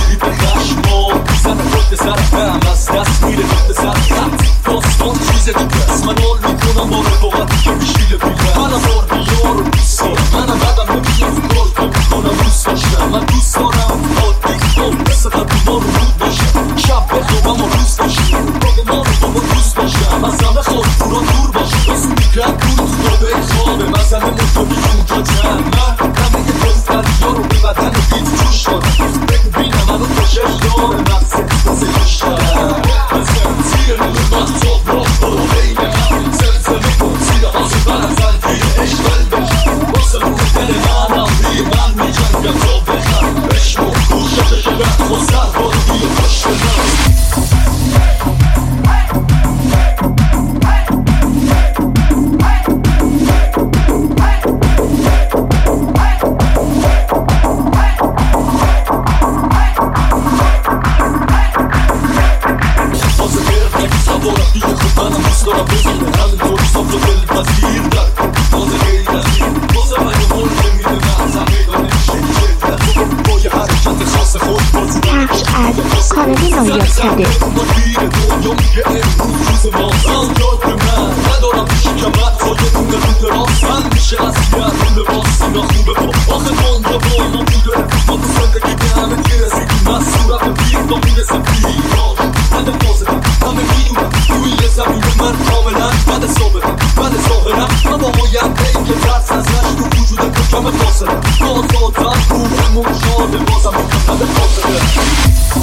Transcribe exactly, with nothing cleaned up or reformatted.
دیدی به خشما میزنه خود سرم از دست میره خود سرم داستان چیز دیگه است. من حال میکنم با رفاقتی که میشیله بیره منم بار بیار و دوست دارم منم بدم نمیگم کار که میکنم دوست داشتم من دوست دارم عادی کن مثل قبلی ما رو رود باشم شب بخوابم و روز باشم باقی ما رو بابا دوست باشم از همه خواهی دورا دور باشم بسو میکرد دور تو داده خوابه مثلا مطمئن اونجا جمع من همه یه دستریا رو به بدن دید جوش دارم بگو بینم منو خوشش داره نفس احساس کشترم بزن زیر نور محتاب راه برو بین همین زلزله کن زیر آزه برزن گیر عشق بلبش واسه رو دل منم بی من میجنگم تا بخرم بشمو گوشتش رخ و سر برو بیا پشت من دارم بزنه همین طوری صاف و دل پذیر در تازه غیر از این بازه من یه مول نمیده محضم میدانه میشه جلد با یه حرکت خاص خود بازی کفش از کانالی نایاب کرده ما دیره دنیا میگه امروز روز ما زن یاد به من ندارم پیشی کمت تا یه دونه رو دراز من میشه از یه رو لباس اینا خوبه با آخه دنیا با ما بوده ما تو زندگی به همه گیر رسیدیم از صورت بیر با میرسه بیراش من فازدم همه میدونم توی یه زمین من کاملا بد ثابتم بد ظاهرم من با آینده این که ترس ازش تو وجود تو کم فاصله آزادم روحمون شاده بازم بد فاصله